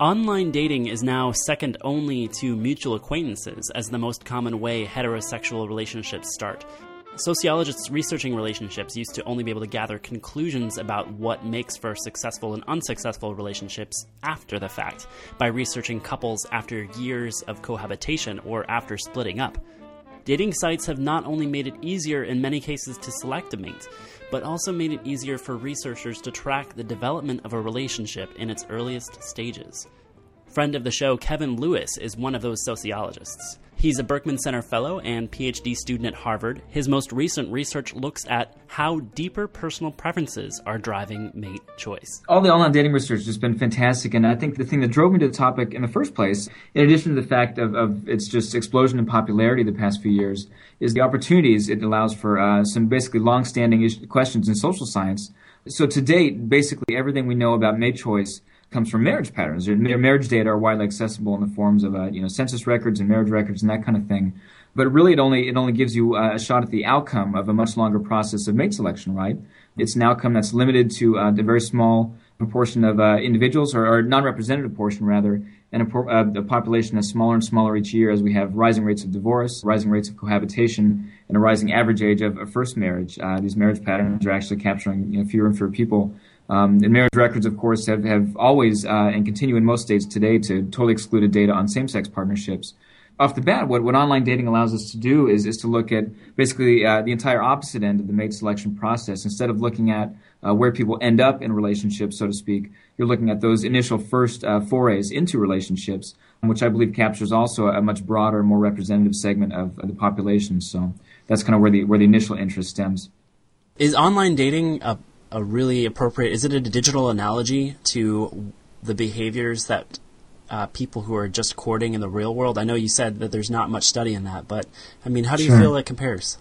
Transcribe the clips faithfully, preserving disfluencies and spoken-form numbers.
Online dating is now second only to mutual acquaintances as the most common way heterosexual relationships start. Sociologists researching relationships used to only be able to gather conclusions about what makes for successful and unsuccessful relationships after the fact, by researching couples after years of cohabitation or after splitting up. Dating sites have not only made it easier in many cases to select a mate, but also made it easier for researchers to track the development of a relationship in its earliest stages. Friend of the show, Kevin Lewis, is one of those sociologists. He's a Berkman Center Fellow and P H D student at Harvard. His most recent research looks at how deeper personal preferences are driving mate choice. All the online dating research has been fantastic, and I think the thing that drove me to the topic in the first place, in addition to the fact of, of its just explosion in popularity the past few years, is the opportunities it allows for uh, some basically long-standing is- questions in social science. So to date, basically everything we know about mate choice comes from marriage patterns. Marriage data are widely accessible in the forms of uh, you know census records and marriage records and that kind of thing. But really, it only it only gives you uh, a shot at the outcome of a much longer process of mate selection, right? It's an outcome that's limited to uh, a very small proportion of uh, individuals, or, or non-representative portion rather, and a, uh, the population is smaller and smaller each year as we have rising rates of divorce, rising rates of cohabitation, and a rising average age of, of first marriage. Uh, these marriage patterns are actually capturing you know, fewer and fewer people. Um, and marriage records, of course, have, have always uh, and continue in most states today to totally excluded data on same-sex partnerships. Off the bat, what, what online dating allows us to do is, is to look at basically uh, the entire opposite end of the mate selection process. Instead of looking at uh, where people end up in relationships, so to speak, you're looking at those initial first uh, forays into relationships, which I believe captures also a much broader, more representative segment of, of the population. So that's kind of where the where the initial interest stems. Is online dating a a really appropriate, is it a digital analogy to the behaviors that uh, people who are just courting in the real world? I know you said that there's not much study in that, but I mean, how do you Sure. feel it compares?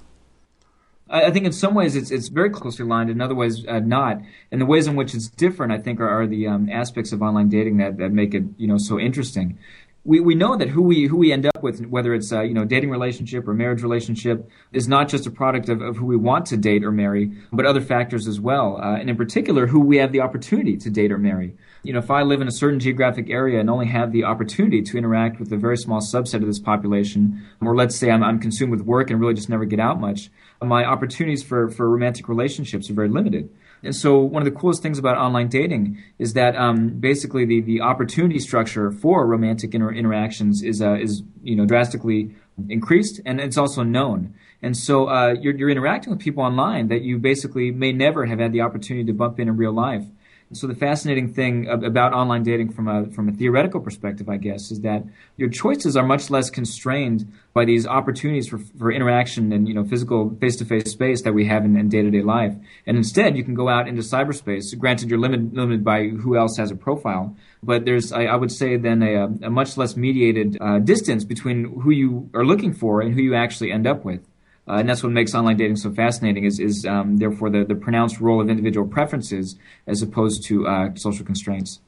I think in some ways it's it's very closely aligned, in other ways uh, not. And the ways in which it's different, I think, are, are the um, aspects of online dating that, that make it you know so interesting. We we know that who we who we end up with, whether it's a you know dating relationship or marriage relationship, is not just a product of, of who we want to date or marry, but other factors as well. Uh, and in particular, who we have the opportunity to date or marry. You know, if I live in a certain geographic area and only have the opportunity to interact with a very small subset of this population, or let's say I'm I'm consumed with work and really just never get out much, my opportunities for for romantic relationships are very limited. And so one of the coolest things about online dating is that um, basically the, the opportunity structure for romantic inter- interactions is uh, is you know drastically increased, and it's also known. And so uh, you're, you're interacting with people online that you basically may never have had the opportunity to bump in in real life. So the fascinating thing about online dating from a from a theoretical perspective, I guess, is that your choices are much less constrained by these opportunities for for interaction and you know physical face-to-face space that we have in, in day-to-day life. And instead, you can go out into cyberspace. Granted, you're limited limited by who else has a profile, but there's I, I would say then a, a much less mediated uh, distance between who you are looking for and who you actually end up with. Uh, and that's what makes online dating so fascinating is, is um, therefore, the, the pronounced role of individual preferences as opposed to uh, social constraints.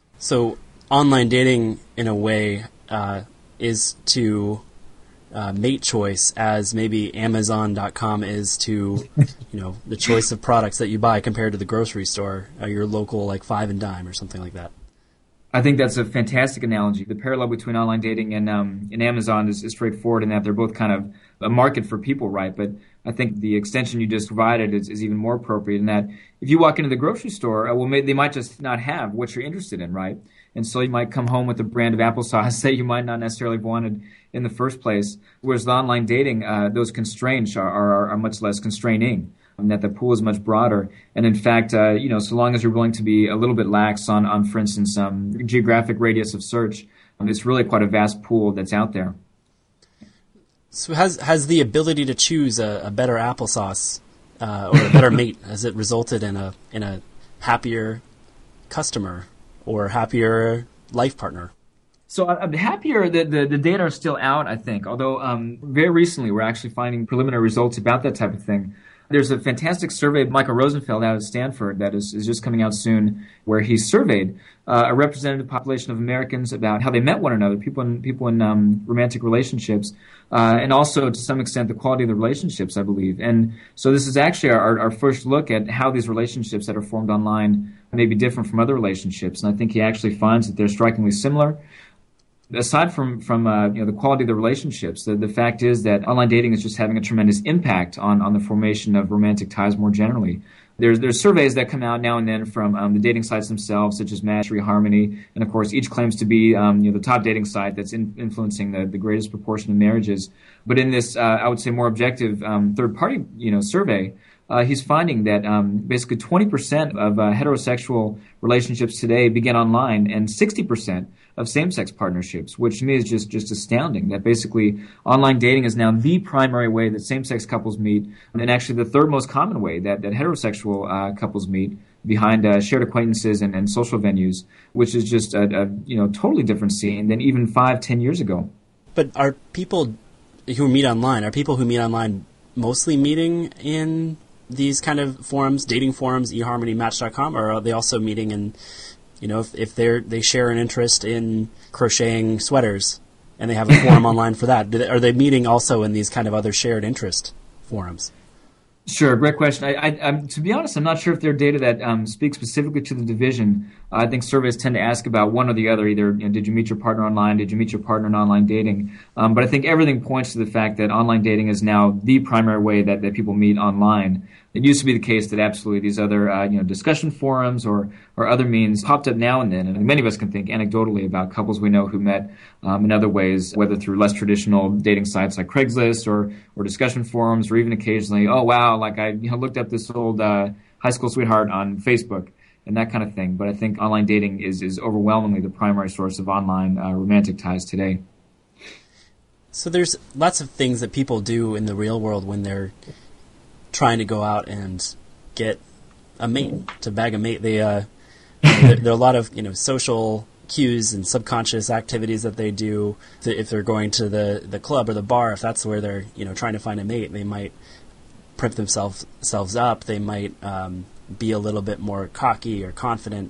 So online dating, in a way, uh, is to uh, mate choice as maybe Amazon dot com is to, you know, the choice of products that you buy compared to the grocery store, uh, your local, like, Five and Dime or something like that. I think that's a fantastic analogy. The parallel between online dating and um, and Amazon is, is straightforward in that they're both kind of a market for people, right? But I think the extension you just provided is, is even more appropriate in that if you walk into the grocery store, uh, well, may, they might just not have what you're interested in, right? And so you might come home with a brand of applesauce that you might not necessarily have wanted in the first place. Whereas the online dating, uh, those constraints are, are, are much less constraining. And that the pool is much broader. And in fact, uh, you know, so long as you're willing to be a little bit lax on, on for instance, um, geographic radius of search, um, it's really quite a vast pool that's out there. So has has the ability to choose a, a better applesauce uh, or a better mate, has it resulted in a in a happier customer or happier life partner? So I'm happier that the, the data are still out, I think, although um, very recently we're actually finding preliminary results about that type of thing. There's a fantastic survey, Michael Rosenfeld out of Stanford, that is, is just coming out soon, where he surveyed uh, a representative population of Americans about how they met one another, people in people in um, romantic relationships, uh, and also to some extent the quality of the relationships, I believe. And so this is actually our, our first look at how these relationships that are formed online may be different from other relationships. And I think he actually finds that they're strikingly similar. Aside from from uh, you know the quality of the relationships, the, the fact is that online dating is just having a tremendous impact on, on the formation of romantic ties more generally. There's there's surveys that come out now and then from um, the dating sites themselves, such as Match, eHarmony, and of course each claims to be um, you know the top dating site that's in, influencing the, the greatest proportion of marriages. But in this, uh, I would say, more objective um, third party you know survey, uh, he's finding that um, basically twenty percent of uh, heterosexual relationships today begin online, and sixty percent of same-sex partnerships, which to me is just, just astounding, that basically online dating is now the primary way that same-sex couples meet, and actually the third most common way that, that heterosexual uh, couples meet, behind uh, shared acquaintances and, and social venues, which is just a, a you know totally different scene than even five, ten years ago. But are people who meet online, are people who meet online mostly meeting in these kind of forums, dating forums, eHarmony, Match dot com, or are they also meeting in, you know, if, if they're they share an interest in crocheting sweaters and they have a forum online for that, do they, are they meeting also in these kind of other shared interest forums? Sure, great question. I, I, I'm, to be honest, I'm not sure if there are data that um, speak specifically to the division. Uh, I think surveys tend to ask about one or the other. Either, you know, did you meet your partner online? Did you meet your partner in online dating? Um, but I think everything points to the fact that online dating is now the primary way that, that people meet online. It used to be the case that absolutely these other, uh, you know, discussion forums or, or other means popped up now and then. And many of us can think anecdotally about couples we know who met um, in other ways, whether through less traditional dating sites like Craigslist or, or discussion forums, or even occasionally, oh, wow, like I you know, looked up this old uh, high school sweetheart on Facebook and that kind of thing. But I think online dating is, is overwhelmingly the primary source of online uh, romantic ties today. So there's lots of things that people do in the real world when they're trying to go out and get a mate, to bag a mate. They, uh, there, there are a lot of, you know, social cues and subconscious activities that they do. If they're going to the, the club or the bar, if that's where they're, you know, trying to find a mate, they might prep themselves selves up. They might um, be a little bit more cocky or confident.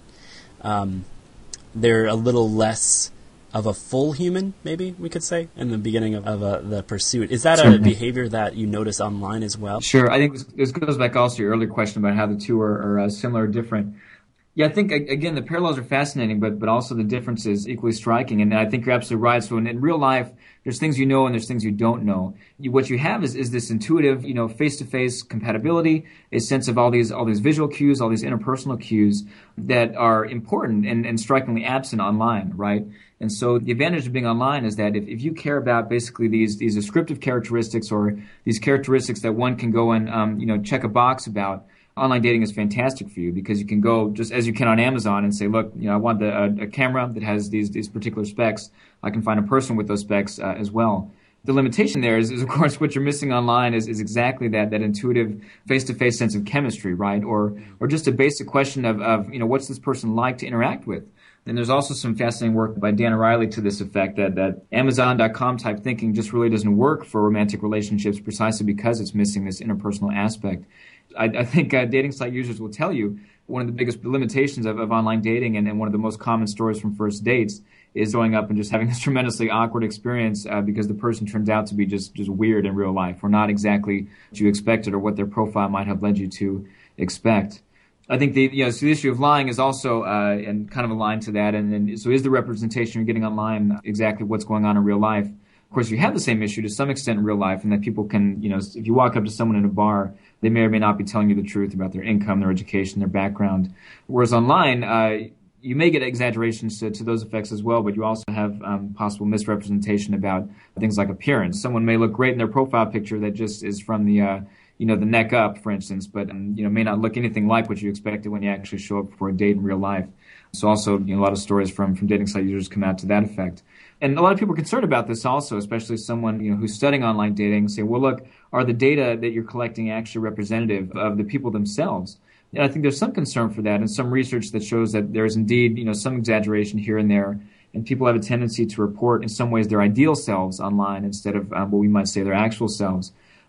Um, they're a little less of a full human, maybe we could say, in the beginning of, of uh, the pursuit. Is that Certainly. a behavior that you notice online as well? Sure. I think this, this goes back also to your earlier question about how the two are, are uh, similar or different. Yeah, I think, again, the parallels are fascinating, but but also the difference is equally striking. And I think you're absolutely right. So in, in real life, there's things you know and there's things you don't know. You, what you have is, is this intuitive, you know, face-to-face compatibility, a sense of all these all these visual cues, all these interpersonal cues that are important and, and strikingly absent online, right? And so the advantage of being online is that if, if you care about basically these these descriptive characteristics or these characteristics that one can go and um, you know check a box about, online dating is fantastic for you because you can go just as you can on Amazon and say, look, you know, I want the, a, a camera that has these these particular specs. I can find a person with those specs uh, as well. The limitation there is, is, of course, what you're missing online is, is exactly that that intuitive face-to-face sense of chemistry, right? Or or just a basic question of, of you know, what's this person like to interact with? And there's also some fascinating work by Dan O'Reilly to this effect that, that Amazon dot com type thinking just really doesn't work for romantic relationships precisely because it's missing this interpersonal aspect. I, I think uh, dating site users will tell you one of the biggest limitations of, of online dating and, and one of the most common stories from first dates is going up and just having this tremendously awkward experience uh, because the person turns out to be just, just weird in real life or not exactly what you expected or what their profile might have led you to expect. I think the you know so the issue of lying is also uh, and kind of aligned to that, and, and so is the representation you're getting online exactly what's going on in real life. Of course, you have the same issue to some extent in real life, and that people can you know if you walk up to someone in a bar, they may or may not be telling you the truth about their income, their education, their background. Whereas online, uh, you may get exaggerations to, to those effects as well, but you also have um, possible misrepresentation about things like appearance. Someone may look great in their profile picture that just is from the uh, you know, the neck up, for instance, but, um, you know, may not look anything like what you expected when you actually show up for a date in real life. So also, you know, a lot of stories from, from dating site users come out to that effect. And a lot of people are concerned about this also, especially someone, you know, who's studying online dating, say, well, look, are the data that you're collecting actually representative of the people themselves? And I think there's some concern for that and some research that shows that there's indeed, you know, some exaggeration here and there. And people have a tendency to report in some ways their ideal selves online instead of um, what we might say their actual selves.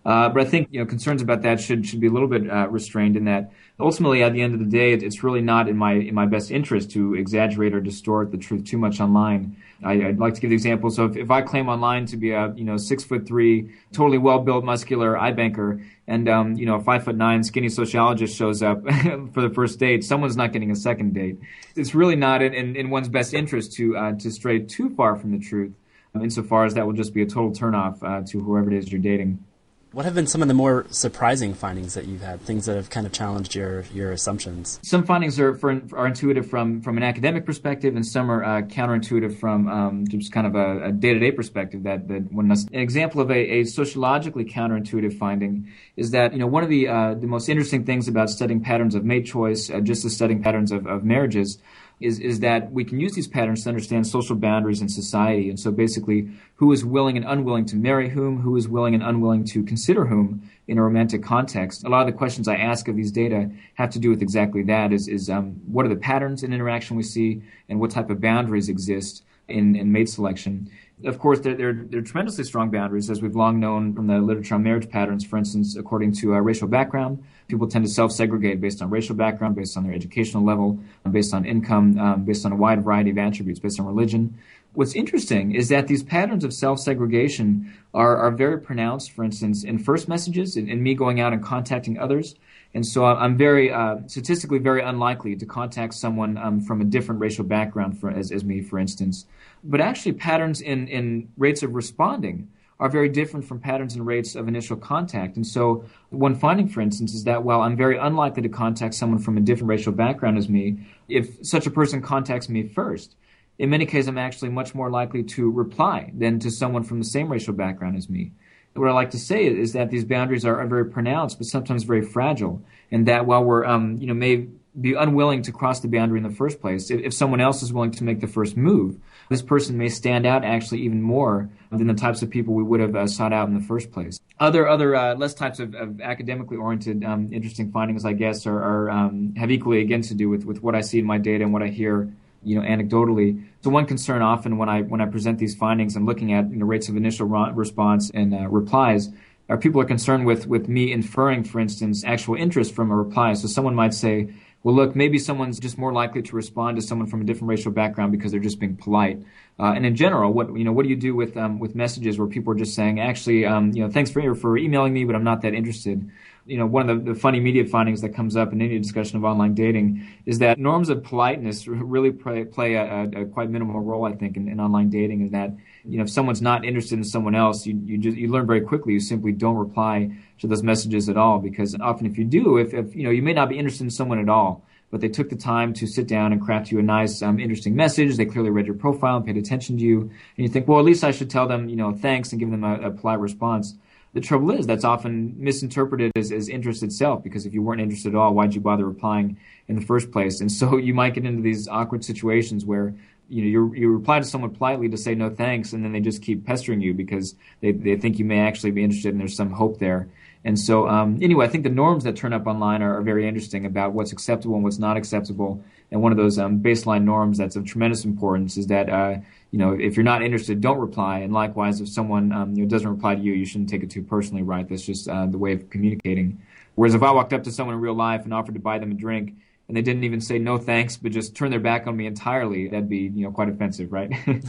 Uh, but I think you know concerns about that should should be a little bit uh, restrained in that ultimately at the end of the day it, it's really not in my in my best interest to exaggerate or distort the truth too much online. I, I'd like to give the example. So if, if I claim online to be a you know six foot three, totally well built, muscular iBanker, and um, you know a five foot nine skinny sociologist shows up for the first date, someone's not getting a second date. It's really not in, in, in one's best interest to uh, to stray too far from the truth, um, insofar as that will just be a total turnoff uh, to whoever it is you're dating. What have been some of the more surprising findings that you've had, things that have kind of challenged your, your assumptions? Some findings are for, are intuitive from, from an academic perspective, and some are uh, counterintuitive from um, just kind of a, a day-to-day perspective. That, that one must. An example of a, a sociologically counterintuitive finding is that you know one of the uh, the most interesting things about studying patterns of mate choice, uh, just as studying patterns of, of marriages, is is that we can use these patterns to understand social boundaries in society. And so basically, who is willing and unwilling to marry whom, who is willing and unwilling to consider whom in a romantic context. A lot of the questions I ask of these data have to do with exactly that, is, is um, what are the patterns in interaction we see, and what type of boundaries exist in, in mate selection. Of course, there, there, there are tremendously strong boundaries, as we've long known from the literature on marriage patterns. For instance, according to uh, racial background, people tend to self-segregate based on racial background, based on their educational level, based on income, um, based on a wide variety of attributes, based on religion. What's interesting is that these patterns of self-segregation are, are very pronounced, for instance, in first messages, in, in me going out and contacting others. And so I'm very, uh, statistically very unlikely to contact someone um, from a different racial background for, as, as me, for instance. But actually patterns in, in rates of responding are very different from patterns and rates of initial contact. And so one finding, for instance, is that while I'm very unlikely to contact someone from a different racial background as me, if such a person contacts me first, in many cases I'm actually much more likely to reply than to someone from the same racial background as me. What I like to say is that these boundaries are, are very pronounced, but sometimes very fragile, and that while we're, um, you know, may be unwilling to cross the boundary in the first place, if, if someone else is willing to make the first move, this person may stand out actually even more than the types of people we would have uh, sought out in the first place. Other, other uh, less types of, of academically oriented, um, interesting findings, I guess, are, are um, have equally again to do with, with what I see in my data and what I hear, you know, anecdotally. So one concern often when I when I present these findings, I'm looking at you know, rates of initial ro- response and uh, replies. Are people are concerned with with me inferring, for instance, actual interest from a reply. So someone might say, well, look, maybe someone's just more likely to respond to someone from a different racial background because they're just being polite. Uh, and in general, what you know, what do you do with um, with messages where people are just saying, actually, um, you know, thanks for for emailing me, but I'm not that interested. You know, one of the, the funny media findings that comes up in any discussion of online dating is that norms of politeness really play, play a, a, a quite minimal role, I think, in, in online dating. Is that, you know, if someone's not interested in someone else, you you just you learn very quickly. You simply don't reply to those messages at all, because often if you do, if, if you know, you may not be interested in someone at all, but they took the time to sit down and craft you a nice, um, interesting message. They clearly read your profile and paid attention to you, and you think, well, at least I should tell them, you know, thanks and give them a, a polite response. The trouble is that's often misinterpreted as, as interest itself, because if you weren't interested at all, why'd you bother replying in the first place? And so you might get into these awkward situations where you know you you reply to someone politely to say no thanks, and then they just keep pestering you because they, they think you may actually be interested and there's some hope there. And so um, anyway, I think the norms that turn up online are, are very interesting about what's acceptable and what's not acceptable. And one of those um, baseline norms that's of tremendous importance is that uh, you know if you're not interested, don't reply. And likewise, if someone um, you know doesn't reply to you, you shouldn't take it too personally, right? That's just uh, the way of communicating. Whereas if I walked up to someone in real life and offered to buy them a drink, and they didn't even say no thanks, but just turned their back on me entirely, that'd be you know quite offensive, right?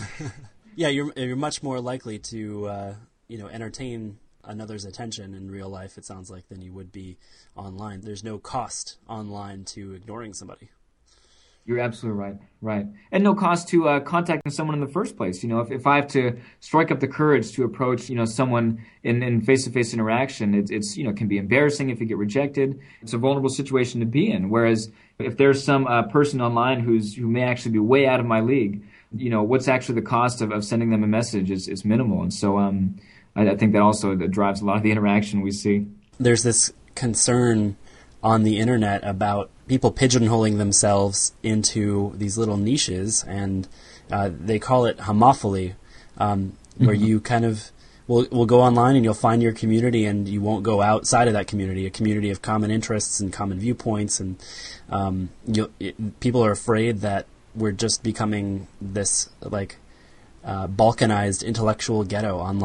Yeah, you're you're much more likely to uh, you know entertain another's attention in real life, it sounds like, than you would be online. There's no cost online to ignoring somebody. You're absolutely right, right. And no cost to uh, contacting someone in the first place. You know, if, if I have to strike up the courage to approach, you know, someone in, in face-to-face interaction, it, it's, you know, can be embarrassing if you get rejected. It's a vulnerable situation to be in. Whereas if there's some uh, person online who's who may actually be way out of my league, you know, what's actually the cost of, of sending them a message is, is minimal. And so um, I, I think that also drives a lot of the interaction we see. There's this concern on the internet about people pigeonholing themselves into these little niches, and uh, they call it homophily, um, where mm-hmm. you kind of will will go online and you'll find your community, and you won't go outside of that community, a community of common interests and common viewpoints, and um, you it, people are afraid that we're just becoming this like uh, balkanized intellectual ghetto online.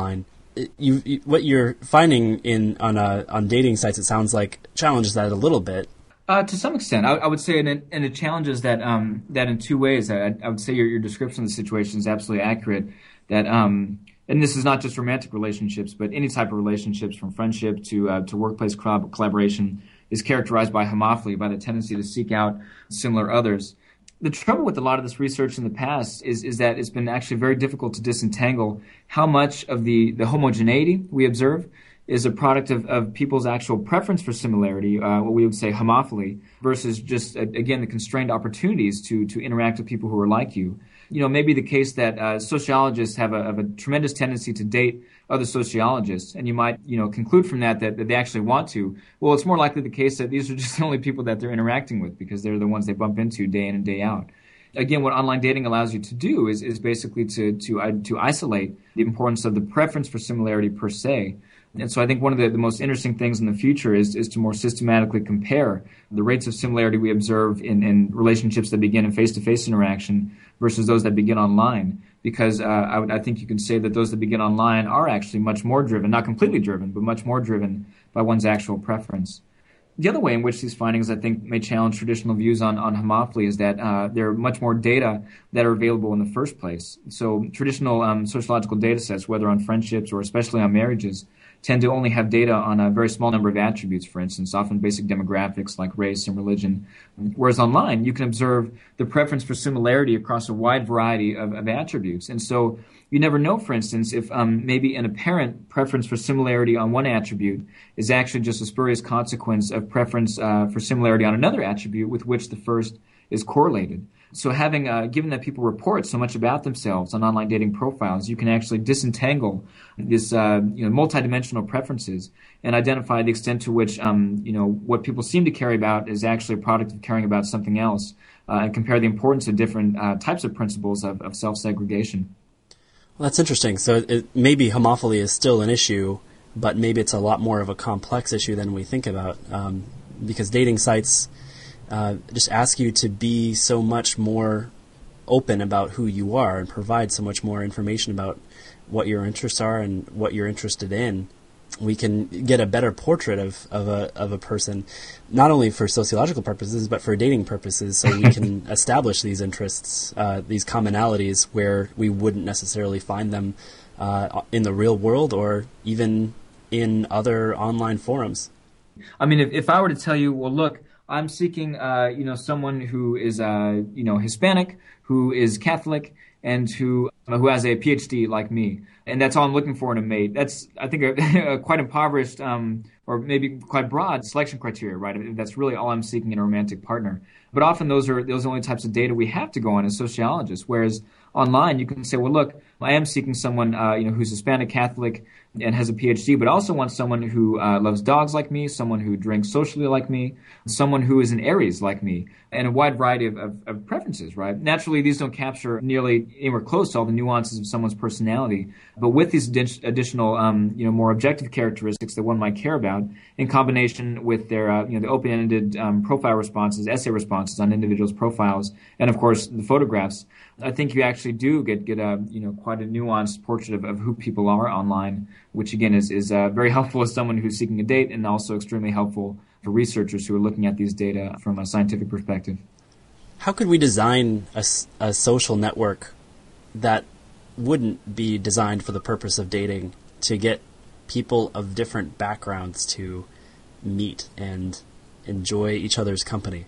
you, you what you're finding in on uh, on dating sites, it sounds like challenges that a little bit. Uh, to some extent, I, I would say, and it, and it challenges that um, that in two ways. I, I would say your, your description of the situation is absolutely accurate. That um, and this is not just romantic relationships, but any type of relationships, from friendship to uh, to workplace collab- collaboration, is characterized by homophily, by the tendency to seek out similar others. The trouble with a lot of this research in the past is is that it's been actually very difficult to disentangle how much of the, the homogeneity we observe is a product of, of people's actual preference for similarity, uh, what we would say homophily, versus just, uh, again, the constrained opportunities to to interact with people who are like you. You know, maybe the case that uh, sociologists have a, have a tremendous tendency to date other sociologists, and you might, you know, conclude from that, that that they actually want to. Well, it's more likely the case that these are just the only people that they're interacting with because they're the ones they bump into day in and day out. Again, what online dating allows you to do is is basically to to uh, to isolate the importance of the preference for similarity per se. And so I think one of the, the most interesting things in the future is is to more systematically compare the rates of similarity we observe in, in relationships that begin in face-to-face interaction versus those that begin online. Because uh, I, would, I think you can say that those that begin online are actually much more driven, not completely driven, but much more driven by one's actual preference. The other way in which these findings, I think, may challenge traditional views on, on homophily is that uh, there are much more data that are available in the first place. So traditional um, sociological data sets, whether on friendships or especially on marriages, tend to only have data on a very small number of attributes, for instance, often basic demographics like race and religion. Whereas online, you can observe the preference for similarity across a wide variety of, of attributes. And so you never know, for instance, if um, maybe an apparent preference for similarity on one attribute is actually just a spurious consequence of preference uh, for similarity on another attribute with which the first is correlated. So having, uh, given that people report so much about themselves on online dating profiles, you can actually disentangle this, uh, you know, multidimensional preferences and identify the extent to which, um, you know, what people seem to care about is actually a product of caring about something else, uh, and compare the importance of different uh, types of principles of, of self-segregation. Well, that's interesting. So it, maybe homophily is still an issue, but maybe it's a lot more of a complex issue than we think about, um, because dating sites Uh, just ask you to be so much more open about who you are and provide so much more information about what your interests are and what you're interested in. We can get a better portrait of, of a of a person, not only for sociological purposes, but for dating purposes, so we can establish these interests, uh, these commonalities where we wouldn't necessarily find them uh, in the real world or even in other online forums. I mean, if, if I were to tell you, well, look, I'm seeking, uh, you know, someone who is, uh, you know, Hispanic, who is Catholic, and who who has a P H D like me, and that's all I'm looking for in a mate. That's, I think, a, a quite impoverished, um, or maybe quite broad selection criteria, right? If that's really all I'm seeking in a romantic partner. But often those are those are the only types of data we have to go on as sociologists. Whereas online, you can say, well, look, I am seeking someone, uh, you know, who's Hispanic, Catholic, and has a P H D, but also want someone who uh, loves dogs like me, someone who drinks socially like me, someone who is an Aries like me, and a wide variety of, of, of preferences, right? Naturally, these don't capture nearly anywhere close to all the nuances of someone's personality, but with these adi- additional, um, you know, more objective characteristics that one might care about, in combination with their, uh, you know, the open-ended um, profile responses, essay responses on individuals' profiles, and of course the photographs, I think you actually do get get a, you know, quite a nuanced portrait of, of who people are online, which again is is uh, very helpful as someone who's seeking a date, and also extremely helpful for researchers who are looking at these data from a scientific perspective. How could we design a, a social network that wouldn't be designed for the purpose of dating, to get people of different backgrounds to meet and enjoy each other's company?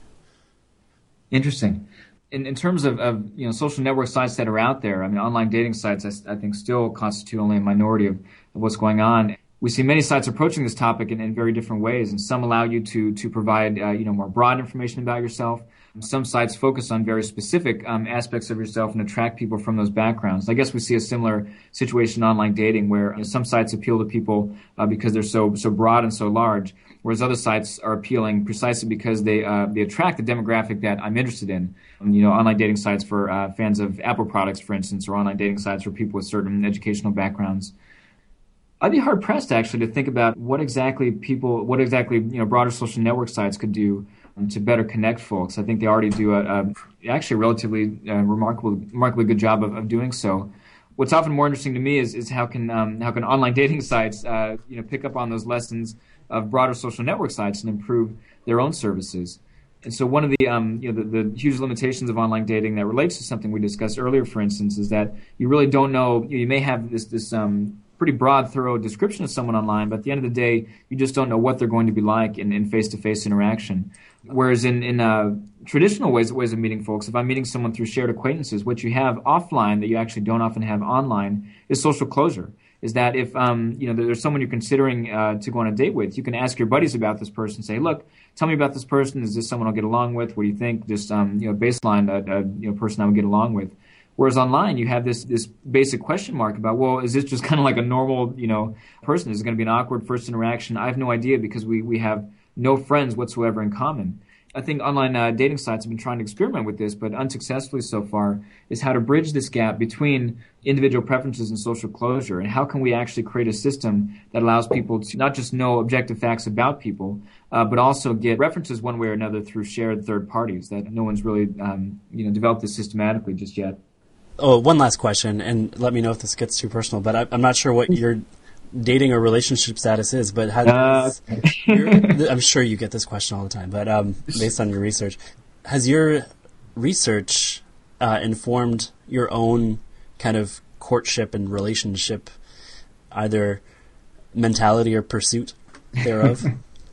Interesting. In, in terms of, of you know social network sites that are out there, I mean, online dating sites, I, I think, still constitute only a minority of, of what's going on. We see many sites approaching this topic in, in very different ways, and some allow you to to provide uh, you know more broad information about yourself. Some sites focus on very specific um, aspects of yourself and attract people from those backgrounds. I guess we see a similar situation in online dating, where you know, some sites appeal to people uh, because they're so so broad and so large, whereas other sites are appealing precisely because they uh, they attract the demographic that I'm interested in. Um, you know, online dating sites for uh, fans of Apple products, for instance, or online dating sites for people with certain educational backgrounds. I'd be hard pressed actually to think about what exactly people, what exactly you know broader social network sites could do um, to better connect folks. I think they already do a, a actually a relatively uh, remarkable, remarkably good job of, of doing so. what's often more interesting to me is, is how can um, how can online dating sites uh, you know pick up on those lessons of broader social network sites and improve their own services. And so one of the um, you know the, the huge limitations of online dating that relates to something we discussed earlier, for instance, is that you really don't know. You may have this this um, pretty broad, thorough description of someone online, but at the end of the day, you just don't know what they're going to be like in, in face-to-face interaction. Whereas in in uh, traditional ways ways of meeting folks, if I'm meeting someone through shared acquaintances, what you have offline that you actually don't often have online is social closure. Is that if um, you know there's someone you're considering uh, to go on a date with, you can ask your buddies about this person. Say, look, tell me about this person. Is this someone I'll get along with? What do you think? Just um, you know, baseline a, a you know person I would get along with. Whereas online, you have this this basic question mark about, well, is this just kind of like a normal you know person? Is it going to be an awkward first interaction? I have no idea because we we have no friends whatsoever in common. I think online uh, dating sites have been trying to experiment with this, but unsuccessfully so far, is how to bridge this gap between individual preferences and social closure, and how can we actually create a system that allows people to not just know objective facts about people, uh, but also get references one way or another through shared third parties that no one's really um, you know developed this systematically just yet. Oh, one last question, and let me know if this gets too personal, but I, I'm not sure what your dating or relationship status is, but has, uh, your, I'm sure you get this question all the time, but um, based on your research, has your research uh, informed your own kind of courtship and relationship, either mentality or pursuit thereof?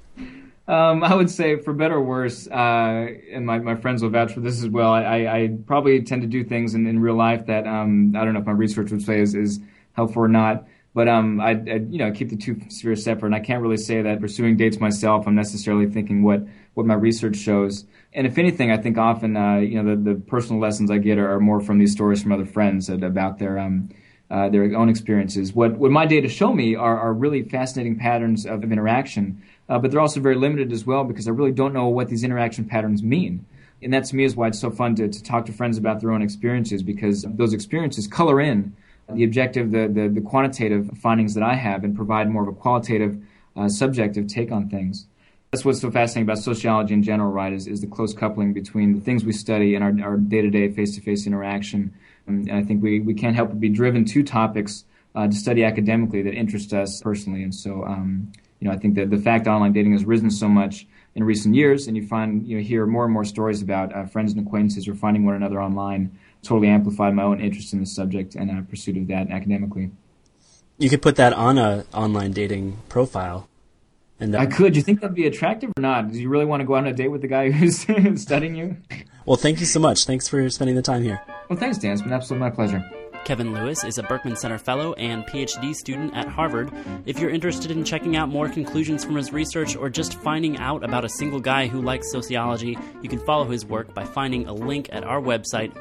Um, I would say, for better or worse, uh, and my, my friends will vouch for this as well, I, I, I probably tend to do things in, in real life that um, I don't know if my research would say is, is helpful or not. But um, I, I, you know, keep the two spheres separate, and I can't really say that pursuing dates myself, I'm necessarily thinking what, what my research shows. And if anything, I think often, uh, you know, the, the personal lessons I get are, are more from these stories from other friends about their um, uh, their own experiences. What what my data show me are, are really fascinating patterns of, of interaction, uh, but they're also very limited as well because I really don't know what these interaction patterns mean. And that to me is why it's so fun to, to talk to friends about their own experiences, because those experiences color in the objective, the, the, the quantitative findings that I have, and provide more of a qualitative, uh, subjective take on things. That's what's so fascinating about sociology in general, right, is, is the close coupling between the things we study and our, our day-to-day face-to-face interaction. And, and I think we, we can't help but be driven to topics uh, to study academically that interest us personally. And so, um, you know, I think that the fact that online dating has risen so much in recent years, and you find, you know, hear more and more stories about uh, friends and acquaintances who are finding one another online, totally amplified my own interest in the subject and uh, pursuit of that academically. You could put that on a online dating profile. And I could. Do you think that'd be attractive or not? Do you really want to go on a date with the guy who's studying you? Well, thank you so much. Thanks for spending the time here. Well, thanks, Dan. It's been absolutely my pleasure. Kevin Lewis is a Berkman Center Fellow and P H D student at Harvard. If you're interested in checking out more conclusions from his research or just finding out about a single guy who likes sociology, you can follow his work by finding a link at our website,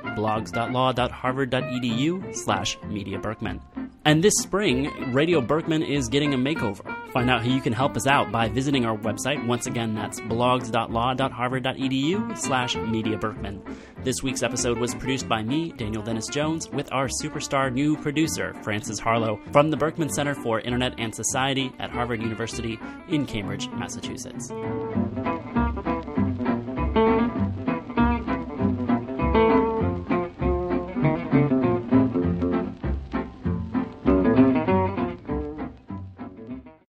blogs.law.harvard.edu slash Media Berkman. And this spring, Radio Berkman is getting a makeover. Find out how you can help us out by visiting our website. Once again, that's blogs.law.harvard.edu slash Media Berkman. This week's episode was produced by me, Daniel Dennis Jones, with our superstar new producer, Francis Harlow, from the Berkman Center for Internet and Society at Harvard University in Cambridge, Massachusetts.